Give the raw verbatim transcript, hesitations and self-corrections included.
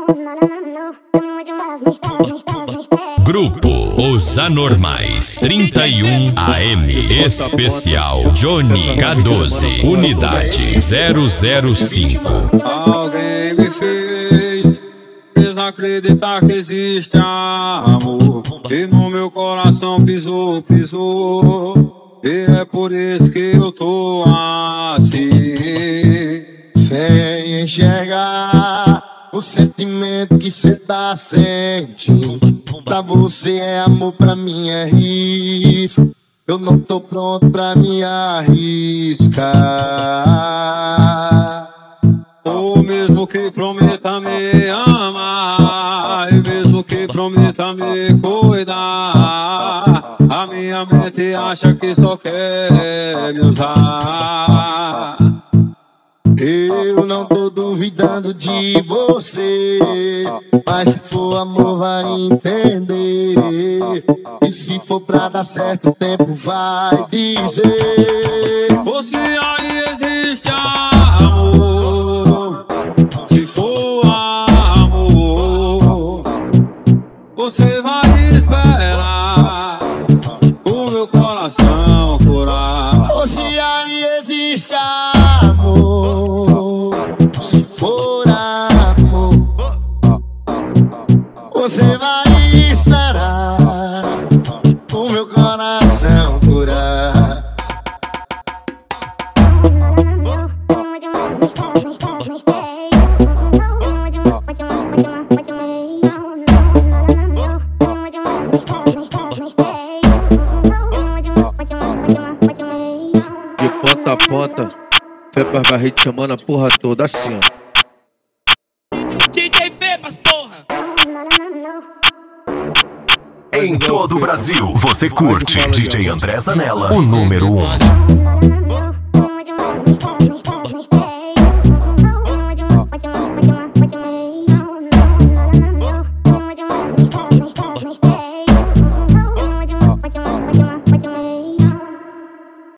Grupo Os Anormais trinta e um A M Especial Johnny K doze Unidade zero zero cinco. Alguém me fez desacreditar que existe amor, e no meu coração pisou, pisou, e é por isso que eu tô assim, sem enxergar o sentimento que cê tá sentindo. Pra você é amor, pra mim é risco. Eu não tô pronto pra me arriscar. ou mesmo que prometa me amar, e mesmo que prometa me cuidar, a minha mente acha que só quer me usar. Eu não tô duvidando de você, mas se for amor vai entender. E se for pra dar certo o tempo vai dizer. Ou se aí existe amor, se for amor, você vai esperar o meu coração curar. Ou se aí existe amor, se for amor, você vai esperar o meu coração curar. De ponta a ponta, Fepas Barreto chamando a porra toda assim, ó. D J Fepas, porra! Em todo o Brasil, você curte D J André Zanella, o número um.